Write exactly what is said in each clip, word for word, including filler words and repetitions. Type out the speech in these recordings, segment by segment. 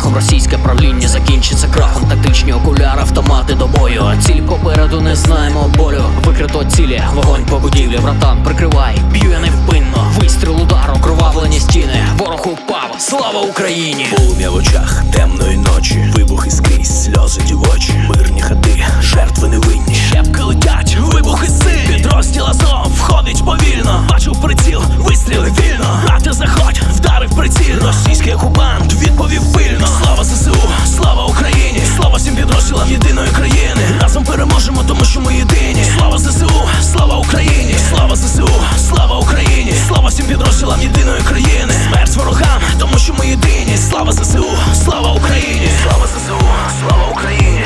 страхом. Російське правління закінчиться крахом. Тактичні окуляри, автомати до бою. А ціль попереду, не знаємо болю. Викрито цілі, вогонь по будівлі. Братан, прикривай, б'ю я невпинно. Вистріл, удар, окровавлені стіни. Ворог упав, слава Україні! Полум'я в очах темної ночі, вибухи скрізь, сльози дівочі. Мирні хати, жертви невинні. Щепки летять, вибухи сильні. Підрозділ Азов входить повільно. Бачу в приціл, вистріли вільно. А ти заходь, вдарив прицільно. Російський окупант відповів пильно. Слава ЗСУ, слава Україні. Слава всім підрозділам єдиної країни. Разом переможемо, тому що ми єдині. Слава ЗСУ, слава Україні. Слава ЗСУ, слава Україні. Слава всім підрозділам єдиної країни. Смерть ворогам, тому що ми єдині. Слава ЗСУ, слава Україні. Слава ЗСУ, слава Україні.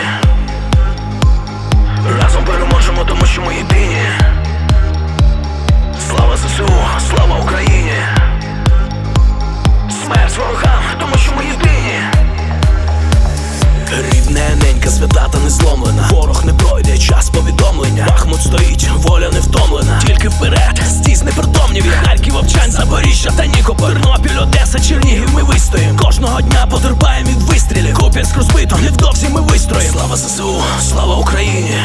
Разом переможемо, тому що ми єдині. Слава ЗСУ, слава Україні. Смерть ворогам, тому що ми єдині. Рідна ненька, свята та не зломлена. Ворог не пройде, час повідомлення. Бахмут стоїть, воля не втомлена. Тільки вперед, стіз непритомнів. Харків, Овчань, Запоріжжя та Нікополь. Тернопіль, Одеса, Чернігів, ми вистоїм. Кожного дня потерпаємо від вистрілів. Куп'янськ розбито, невдовзі ми вистроїм. Слава ЗСУ, слава Україні.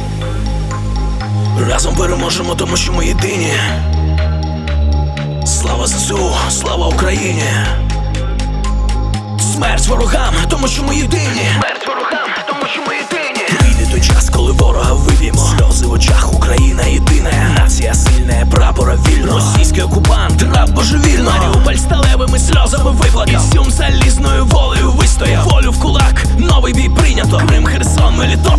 Разом переможемо, тому що ми єдині. Слава ЗСУ, слава Україні. Смерть ворогам, тому що ми єдині. Смерть ворогам, тому що ми єдині. Прийде той час, коли ворога виб'ємо. Сльози в очах, Україна єдина. Нація сильна, прапора вільно. Російський окупант, раб божевільно. Маріуполь сталевими сльозами виплакав. Ізюм залізною волею вистояв. Волю в кулак, новий бій прийнято. Крим, Херсон, Мелітополь.